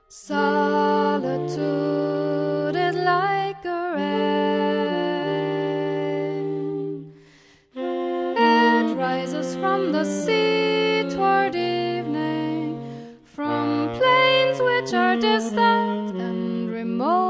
Solitude is like a rain. It rises from the sea toward evening, from plains which are distant and remote.